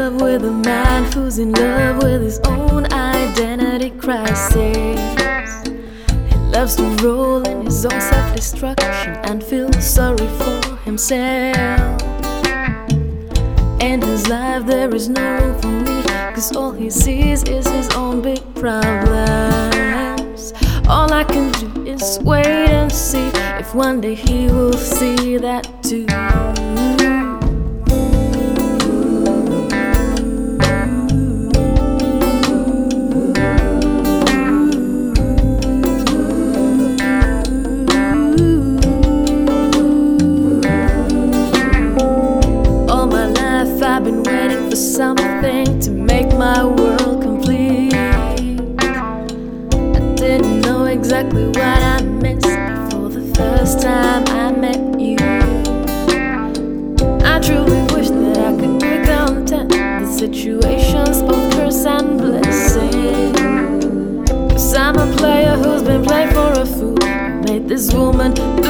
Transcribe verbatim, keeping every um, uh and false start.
love with a man who's in love with his own identity crisis. He loves to roll in his own self-destruction and feel sorry for himself. In his life there is no room for me, 'cause all he sees is his own big problems. All I can do is wait and see if one day he will see that too. I've been waiting for something to make my world complete. I didn't know exactly what I missed before the first time I met you. I truly wish that I could be content. The situation's both curse and blessing. 'Cause I'm a player who's been played for a fool, who made this woman